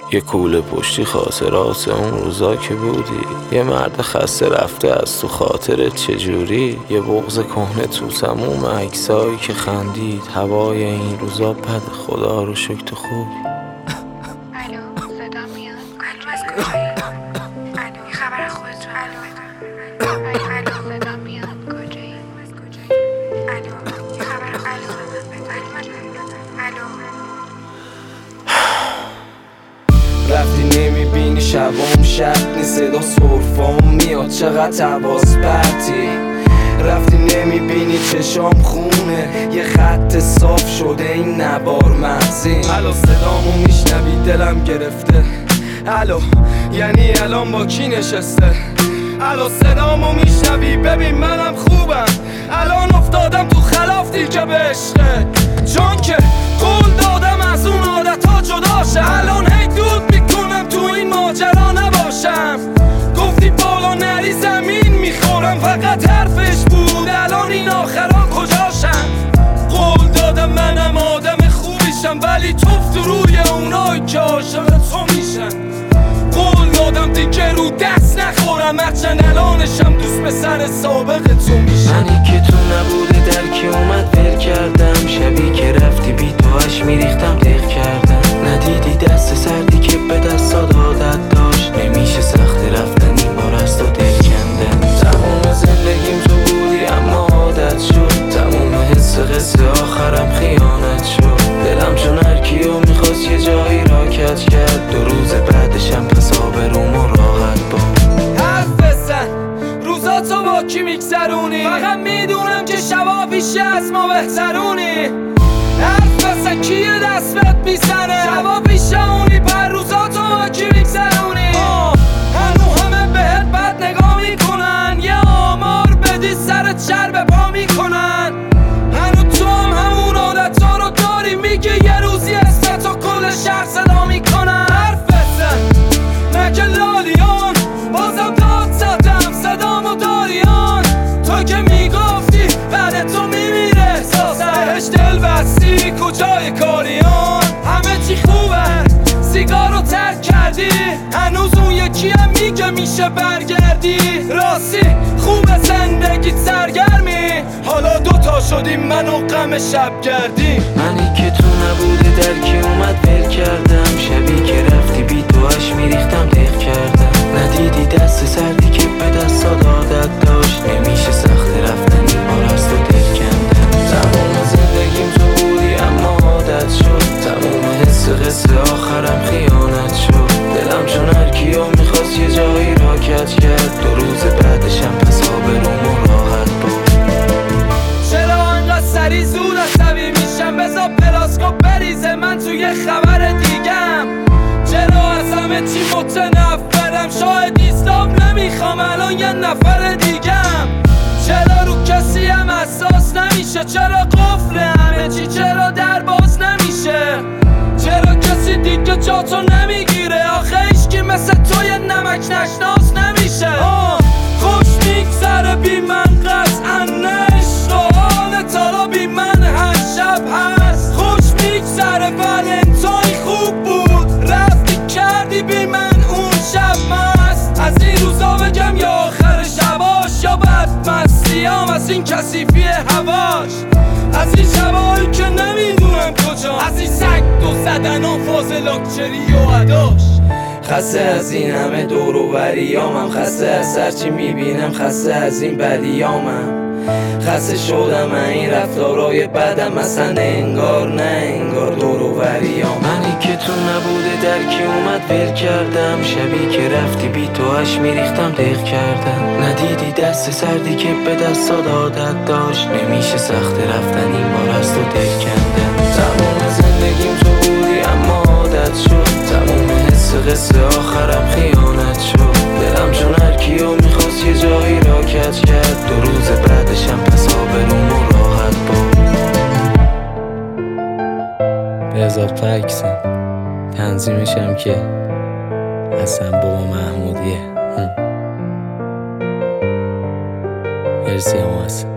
یه کوله پشتی خاطرات اون روزا که بودی، یه مرد خسته رفته از تو خاطرت چجوری، یه بغض کهنه تو تموم عکسایی که خندید. هوای این روزا بد، خدا رو شکر تو خوبی. الو صدا میاد؟ الو از کجایی؟ الو یه خبر از خودتون؟ الو صدا میاد؟ کجایی؟ الو یه خبر از الو رفتی نمیبینی شبام شب نیست، صدا سرفام میاد چقدر حواس پرتی. رفتی نمیبینی چشام خونه، یه خط صاف شده این نبار مغزی. الو صدامو میشنوی دلم گرفته، الو یعنی الان با کی نشسته؟ الو صدامو میشنوی ببین منم خوبم، الان افتادم تو خلافتی که به عشقه، چون که قول دادم از اون عادتا جداشه. الان هی دود میکنم تو این ماجرا نباشم، گفتی بالا نری زمین میخورم فقط حرفش بود، الان این آخرا کجاشم؟ قول دادم منم آدم خوبیشم ولی توف تو روی اونایی که عاشق تو میشن. قول دادم دیگه رو دست نخورم هرچند الانشم دوست به سر سابق تو میشم. منی که تو نبوده درکی اومد ول کردم، شبی که رفتی بی توش میریختم دق کردم. ندیدی دست سردی که به دستات عادت داشت، نمیشه سخت رفتن این بار از تو دل کندن. تموم زندگیم تو بودی اما عادت شد، تموم حس قصه آخرم خیانت شد. دلم چون هرکیو میخواست یه جایی را کج کرد، 2 روز بعدشم پس آبرومو راحت بود. حرف بزن روزاتو با کی میگذرونی، فقط میدونم که شبا پیش از ما بهترونی. حرف بزن کیه دست بهت میزنه، شبا پیش اونی پر روزاتو با کی میگذرونی. هنو همه بهت بد نگاه میکنن، یه آمار بدی سرت شر به پا میکنن. هنو تو هم همون عادتا رو داری، میگه یه روزی استو کل شهر صدا میکنن. حرف بزن مگه لالیان، بازم داد زدم صدامو داریان. تو که میگفتی بعد تو میمیره احساسم، بهش دل بستی کجای کاریان. همه چی خوبه سیگارو ترک کردی، هنوز اون یکی هم میگه میشه برگردی. راستی خوبه زندگیت سرگرمی، حالا 2 تا شدیم من و غم شب گردی. منی که تو نبوده درکی اومد ول کردم، شبی که رفتی بی توش میریختم دق کردم. ندیدی دست سردی که به دستات عادت داشت، نمیشه سخت رفتن این بار از تو دل کندم. تمام زندگیم تو بودی اما عادت شد، تموم حس قصه آخرم خیانت شد. دلم چون هرکیو میخواست یه جایی را کج کرد، 2 روز بعدشم پس آبرومو راحت بود. چرا انقدر سری زود عصبی میشم، بذار پلاسکوپ بریزه من توی خبر دیگم. چرا از همه چی متنفرم، شاید ایستاب نمیخوام الان یه نفر دیگم. چرا رو کسی هم احساس نمیشه، چرا قفل همه چی، چرا در باز نمیشه. چرا کسی دیگه جاتو نمیگیره، آخه هیچکی مثل تو یه نمک نشناس نمیشه. خوش میگذره بی من قطعا عشق و حال تالا بی من هر شب هست. خوش میگذره ولنتاین خوب بود، رفتی کردی بی من اون شب مست. از این روزا بگم یا آخر شباش، یا بدمستیام از این کثیفی هواش. از این شبایی که نمیدونم کجا، از این سگ دو زدن و فاز لاکچری و عداش. خسته از این همه دور و بریامم، خسته از هرچی میبینم، خسته از این بدیامم. خسته شدم این رفتارای بدم، اصلا انگار نه انگار دور و بریام. منی که تو نبوده درکی اومد ول کردم، شبی که رفتی بی توش میریختم دق کردم. ندیدی دست سردی که به دستات عادت داشت، نمیشه سخت رفتن این بار از تو دل کندم. تمام زندگیم تو بودی اما عادت شد، تموم حس قصه آخرم خیانت شد. دلم چون هرکیو میخواست یه جایی را کج کرد، 2 روز بعدشم پس آبرومو راحت بود. به اضافه عکسم تنظیمشم که حسن بابا محمودیه. مرسی هم حسن.